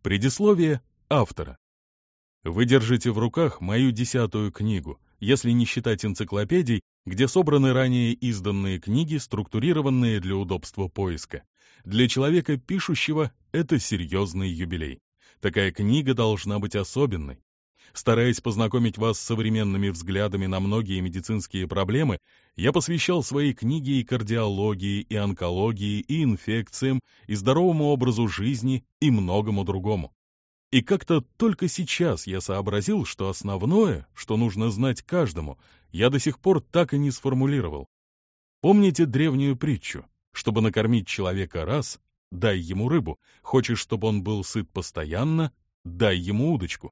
Предисловие автора. Вы держите в руках мою 10-ю книгу, если не считать энциклопедий, где собраны ранее изданные книги, структурированные для удобства поиска. Для человека, пишущего, это серьезный юбилей. Такая книга должна быть особенной. Стараясь познакомить вас с современными взглядами на многие медицинские проблемы, я посвящал свои книги и кардиологии, и онкологии, и инфекциям, и здоровому образу жизни, и многому другому. И как-то только сейчас я сообразил, что основное, что нужно знать каждому, я до сих пор так и не сформулировал. Помните древнюю притчу? Чтобы накормить человека раз, дай ему рыбу. Хочешь, чтобы он был сыт постоянно, дай ему удочку.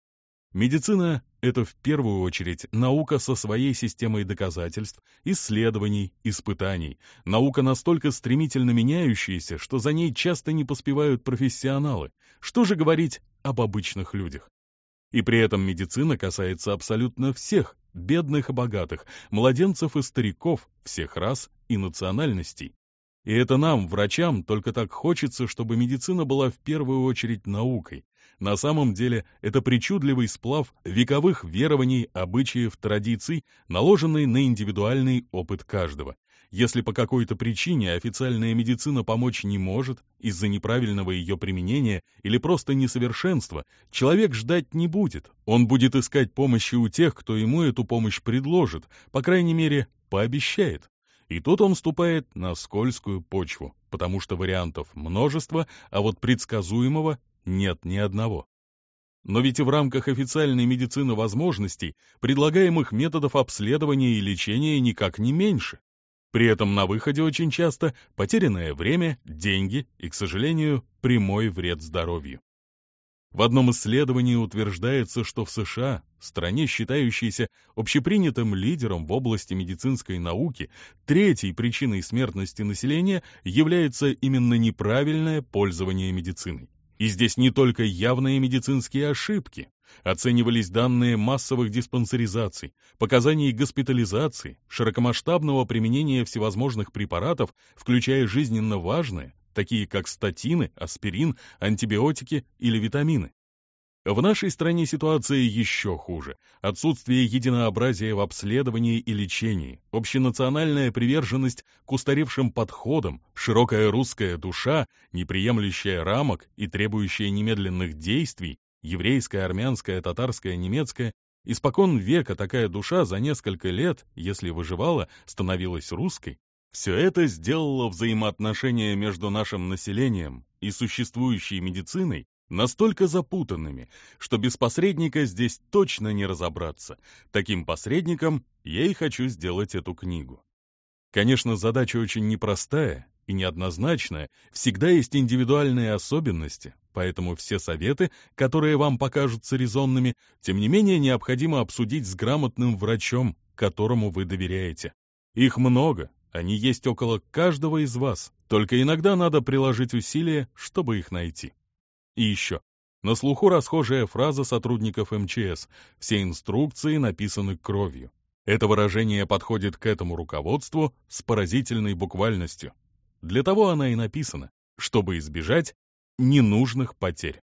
Медицина — это в первую очередь наука со своей системой доказательств, исследований, испытаний. Наука настолько стремительно меняющаяся, что за ней часто не поспевают профессионалы. Что же говорить об обычных людях? И при этом медицина касается абсолютно всех, бедных и богатых, младенцев и стариков, всех рас и национальностей. И это нам, врачам, только так хочется, чтобы медицина была в первую очередь наукой. На самом деле это причудливый сплав вековых верований, обычаев, традиций, наложенный на индивидуальный опыт каждого. Если по какой-то причине официальная медицина помочь не может, из-за неправильного ее применения или просто несовершенства, человек ждать не будет. Он будет искать помощи у тех, кто ему эту помощь предложит, по крайней мере, пообещает. И тут он ступает на скользкую почву, потому что вариантов множество, а вот предсказуемого нет ни одного. Но ведь и в рамках официальной медицины возможностей предлагаемых методов обследования и лечения никак не меньше. При этом на выходе очень часто потерянное время, деньги и, к сожалению, прямой вред здоровью. В одном исследовании утверждается, что в США, стране, считающейся общепринятым лидером в области медицинской науки, третьей причиной смертности населения является именно неправильное пользование медициной. И здесь не только явные медицинские ошибки. Оценивались данные массовых диспансеризаций, показаний госпитализации, широкомасштабного применения всевозможных препаратов, включая жизненно важные, такие как статины, аспирин, антибиотики или витамины. В нашей стране ситуация еще хуже. Отсутствие единообразия в обследовании и лечении, общенациональная приверженность к устаревшим подходам, широкая русская душа, не приемлющая рамок и требующая немедленных действий, еврейская, армянская, татарская, немецкая. Испокон века такая душа за несколько лет, если выживала, становилась русской. Все это сделало взаимоотношения между нашим населением и существующей медициной настолько запутанными, что без посредника здесь точно не разобраться. Таким посредником я и хочу сделать эту книгу. Конечно, задача очень непростая и неоднозначная, всегда есть индивидуальные особенности, поэтому все советы, которые вам покажутся резонными, тем не менее необходимо обсудить с грамотным врачом, которому вы доверяете. Их много, они есть около каждого из вас, только иногда надо приложить усилия, чтобы их найти. И еще. На слуху расхожая фраза сотрудников МЧС «все инструкции написаны кровью». Это выражение подходит к этому руководству с поразительной буквальностью. Для того она и написана, чтобы избежать ненужных потерь.